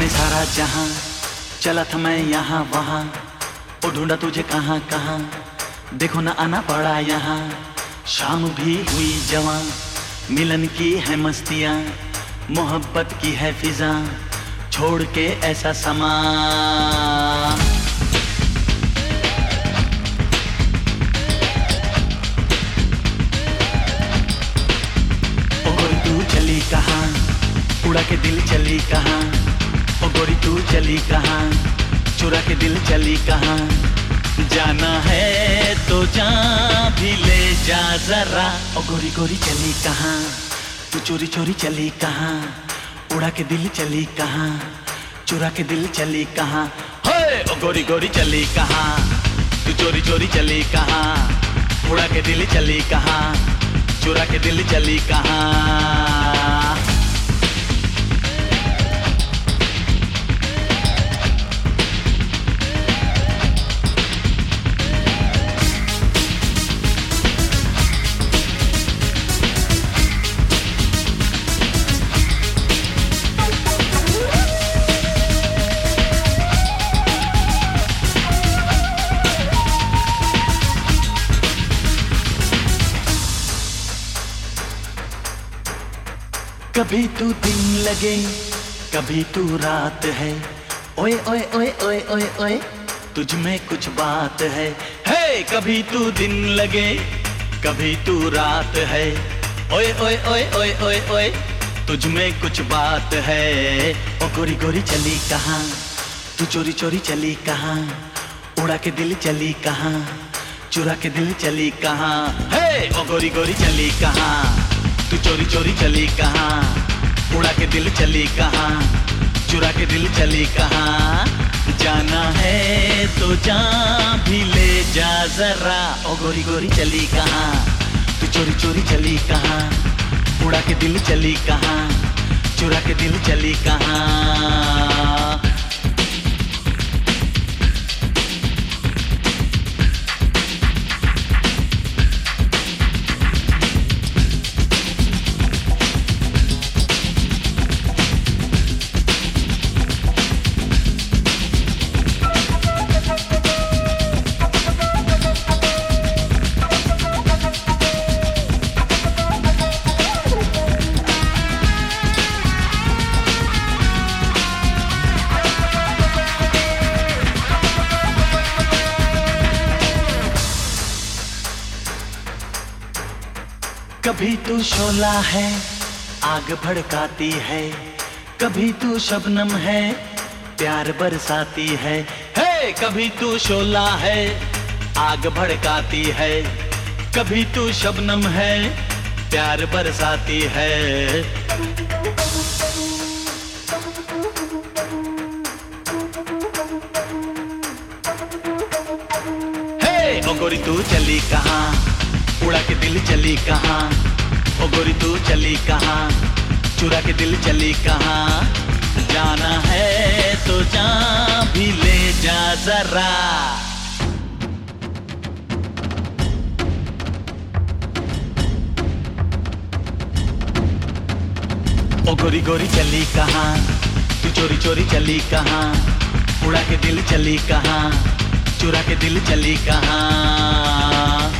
सारा जहां, चला था मैं यहाँ वहाँ, ओ ढूंढा तुझे कहाँ कहाँ, देखो ना आना पड़ा यहाँ। शाम भी हुई जवां, मिलन की है मस्तियाँ, मोहब्बत की है फिजा, छोड़ के ऐसा समा। ओ गोरी तू चली कहाँ, उड़ा के दिल चली कहाँ, ओ गोरी तू चली कहाँ, चुरा के दिल चली कहाँ। जाना है तो जा भी ले जा जरा, ओ गोरी गोरी चली कहाँ, तू चोरी चोरी चली कहाँ, उड़ा के दिल चली कहाँ, चुरा के दिल चली कहाँ। हे ओ गोरी गोरी चली कहाँ, तू चोरी चोरी चली कहाँ, उड़ा के दिल चली कहाँ, चुरा के दिल चली कहाँ। कभी तू दिन लगे, कभी तू रात है, ओए ओए ओए ओए ओए ओए, तुझ में कुछ बात है। हे कभी तू दिन लगे, कभी तू रात है, ओए ओए ओए ओए ओए ओए, तुझ में कुछ बात है। ओ गोरी गोरी चली कहाँ, तू चोरी चोरी चली कहाँ, उड़ा के दिल चली कहाँ, चुरा के दिल चली कहाँ। हे ओ गोरी गोरी चली कहाँ, तू चोरी चोरी चली कहाँ, उड़ा के दिल चली कहाँ, चुरा के दिल चली कहाँ। जाना है तो जा भी ले जा जरा, ओ गोरी गोरी चली कहाँ, तू चोरी चोरी चली कहाँ, उड़ा के दिल चली कहाँ, चुरा के दिल चली कहाँ। कभी तू शोला है, आग भड़काती है, कभी तू शबनम है, प्यार बरसाती है। हे कभी तू शोला है, आग भड़काती है, कभी तू शबनम है, प्यार बरसाती है। हे ओ गोरी तू चली कहाँ, उड़ा के दिल चली कहाँ, ओ गोरी तू चली कहाँ, चुरा के दिल चली कहाँ। जाना है तो जा भी ले जा जरा। ओ गोरी गोरी चली कहाँ, तू चोरी चोरी चली कहाँ, उड़ा के दिल चली कहाँ, चुरा के दिल चली कहाँ।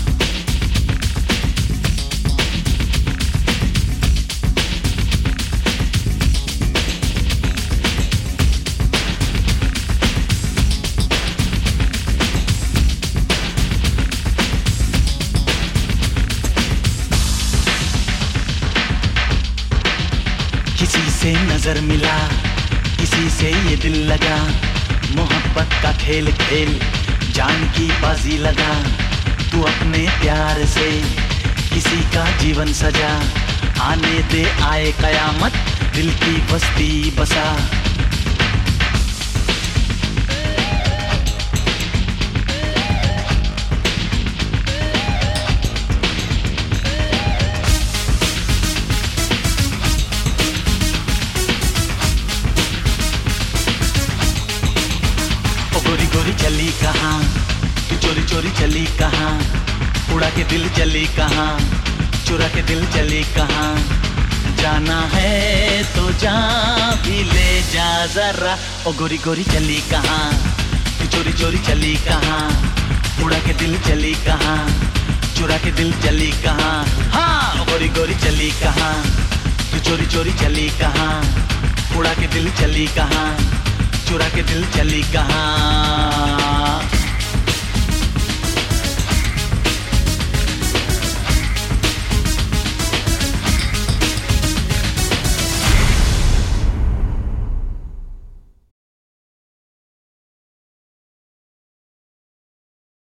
किसी से नजर मिला, किसी से ये दिल लगा, मोहब्बत का खेल खेल जान की बाजी लगा। तू अपने प्यार से किसी का जीवन सजा, आने दे आए कयामत, दिल की बस्ती बसा। चली कहाँ, तू चोरी चोरी चली कहाँ, उड़ा के दिल चली कहाँ, चुरा के दिल चली कहाँ। जाना है तो जा भी ले जा जरा। ओ गोरी गोरी चली कहाँ, तू चोरी चोरी चली कहाँ, उड़ा के दिल चली कहाँ, चुरा के दिल चली कहाँ। हाँ ओ गोरी गोरी चली कहाँ, तू चोरी चोरी चली कहाँ, उड़ा के दिल चली कहाँ, चुरा के दिल चली कहाँ।